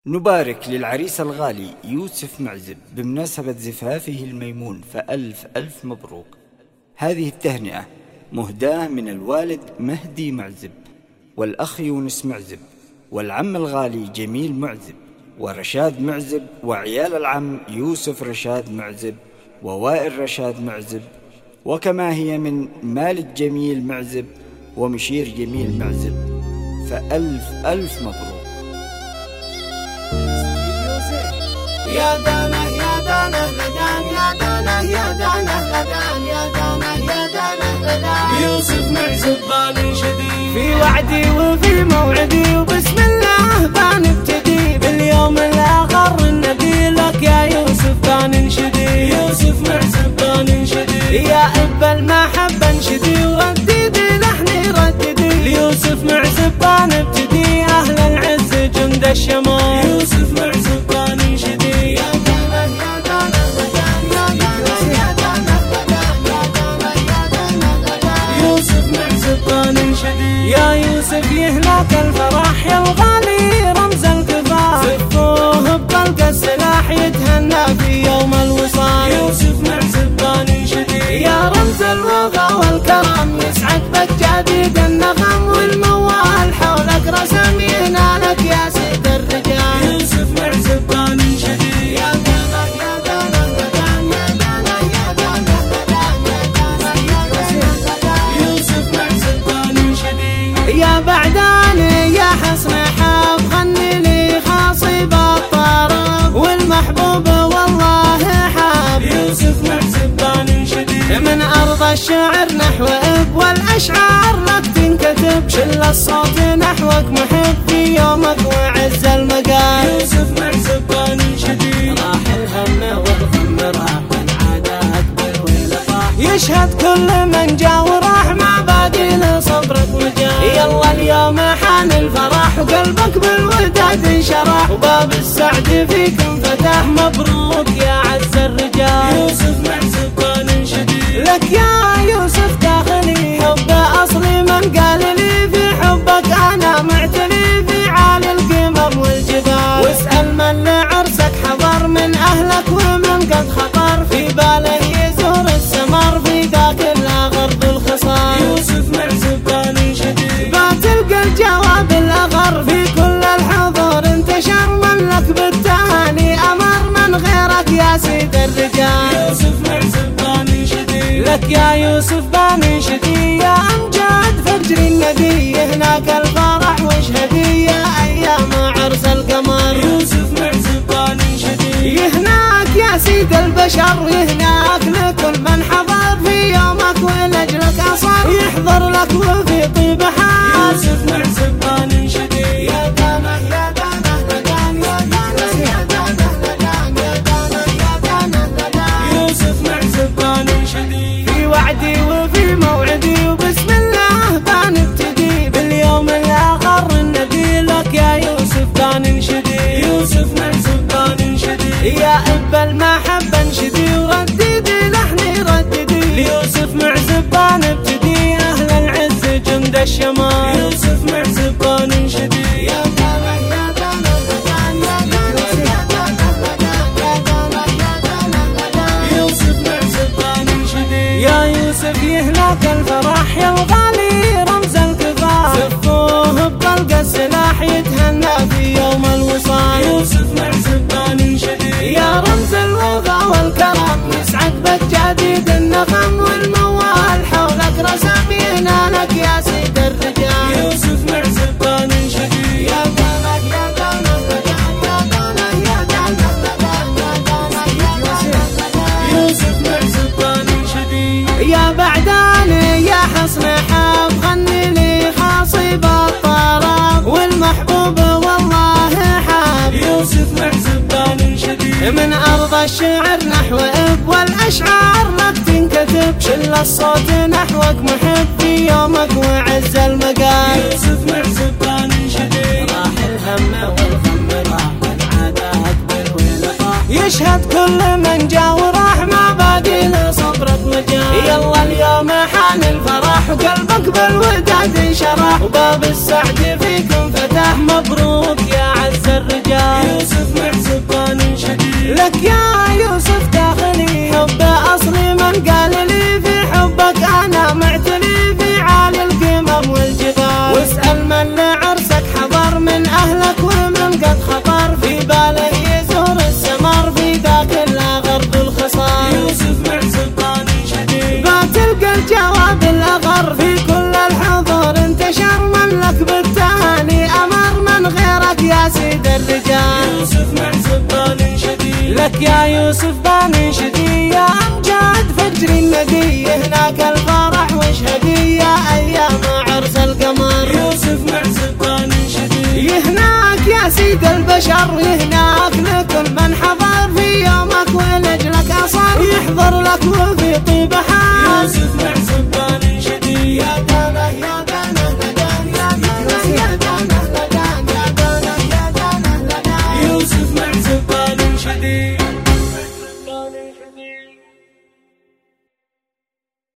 نبارك للعريس الغالي يوسف معزب بمناسبة زفافه الميمون، فألف ألف مبروك. هذه التهنئة مهداة من الوالد مهدي معزب، والأخ يونس معزب، والعم الغالي جميل معزب، ورشاد معزب، وعيال العم يوسف رشاد معزب، ووائل رشاد معزب، وكما هي من مالك جميل معزب ومشير جميل معزب، فألف ألف مبروك. يا دانه يا دانه لدان، يا دانه يا دانه لدان، يا دانه يا دانه لدان. يوسف معزب بالي شديد في وعدي وفي موعدي، وبسم الله بنبتدي باليوم الآخر النبي لك يا يوسف بننشدي. يوسف معزب بننشدي يا أب المحبة انشدي، ورددي لحني رددي ليوسف معزب بنبتدي. أهل العز جند الشمال يوسف معزب بننشدي. يا يوسف يهناك الفرح يا الغالي رمز الكفاح، زفوه بطلق السلاح يتهنى في يوم الوصال. يوسف معزب بننشدي يا رمز الوفا والكرم، يسعد بك جديد النغم، والموال حولك رسم ينالك يا سيد الرجال. يوسف معزب بننشدي يا دانا يا دانا لدان، يا دانا يا دانا لدان، يا دانا يا دانا لدان. يوسف معزب بننشدي يا بعداني يا حسن حاب، غني لي خاصب الطرب، والمحبوب والله حاب. يوسف معزب بننشدي من أرض الشعر نحو إب، والأشعار لك تنكتب، شل الصوت نحوك محب في يومك وعز المقام. يوسف معزب بننشدي راح الهم والغم راح، من عادات بالويل طاح، يشهد كل من جا وراح، ما باقي لصبرك مجال. يلا اليوم حان الفرح، وقلبك بالوداد انشرح، وباب السعد فيك انفتح. مبروك يا عز الرجال. يوسف معزب بننشدي لك يا يوسف داخلي حب أصلي، من قال لي في حبك أنا معتلي في عالي القمم والجبال. واسأل من لعرسك حضر من أهلك، ومن قد خطر في باله يزور السمر في ذاك الأغر بالخصال. يوسف معزب بننشدي بتلقى الجواب الأغر في كل الحضور انتشر، من لك بالتهاني أمر من غيرك يا سيد الرجال. يوسف معزب بننشدي لك يا يوسف بننشدي يا أمجاد فجر الندي، هناك الفرح واشهدي يا أيام عرس القمر. يوسف معزب بننشدي يهناك يا سيد البشر، يهناك لكل من حضر في يومك ولأجلك أصر، يحضر لك وفي طيب حال. يوسف معزب بننشدي يا دانا يا دانا لدان، يا دانا يا دانا لدان، يا دانا يا دانا لدان. يوسف معزب بننشدي في وعدي وفي موعدي، وبسم الله بنبتدي باليوم الآخر النبي لك يا يوسف بننشدي. يوسف معزب بننشدي يا أب المحبة انشدي، ورددي لحني رددي ليوسف معزب بنبتدي. أهل العز جند الشمال يوسف معزب بننشدي يا دانا يا دانا لدان، يا دانا يا دانا لدان، يا دانا يا دانا لدان. يوسف معزب بننشدي يا يوسف يهناك الفرح يا الغالي رمز الكفاح، زفوه بطلق السلاح يتهنى في يوم الوصال. يوسف معزب بننشدي يا رمز الوفا والكرم، يسعد بك جديد النغم، والموال حولك رسم ينالك يا سيد الرجال. يوسف معزب بننشدي يا دانا يا دانا لدان، يا دانا يا دانا لدان، يا دانا يا دانا لدان. يوسف معزب بننشدي يا بعداني يا حسن حاب، غني لي خاصب الطرب، والمحبوب والله حاب. يوسف معزب بننشدي من أرض الشعر نحو إب، والأشعار لك تنكتب، شل الصوت نحوك محب في يومك وعز المقام. يوسف معزب بننشدي راح الهم والغم راح، من عادات بالويل طاح، يشهد كل من جا وراح، ما باقي لصبرك مجال. يلا اليوم حان الفرح، وقلبك بالوداد انشرح، وباب السعد فيك انفتح. مبروك يا عز عرس الرجال. يوسف معزب بان شديد لك يا يوسف داخلي حب أصلي من قال لي في حبك أنا معتلي في عالي القمم والجبال. واسأل من لعرسك حضر من أهلك ومن قد خطر في باله يزور السمر في ذاك الأغر الخصال. يوسف معزب بان شديد بتلقى الجواب الأغر في كل الحضور انتشر من لك بالتهاني أمر من غيرك يا سيد الرجال. يوسف معزب بان شديد لك يا يوسف بان شدي يا أمجاد فجر الندي هناك الفرح وشهدي يا أيام عرس القمر. يوسف معزب بان شديد يهناك يا سيد البشر يهناك لكل من حضر في يومك ولجلك أصر يحضر لك وفي طيب حال. يوسف معزب بان شديد يا داله يا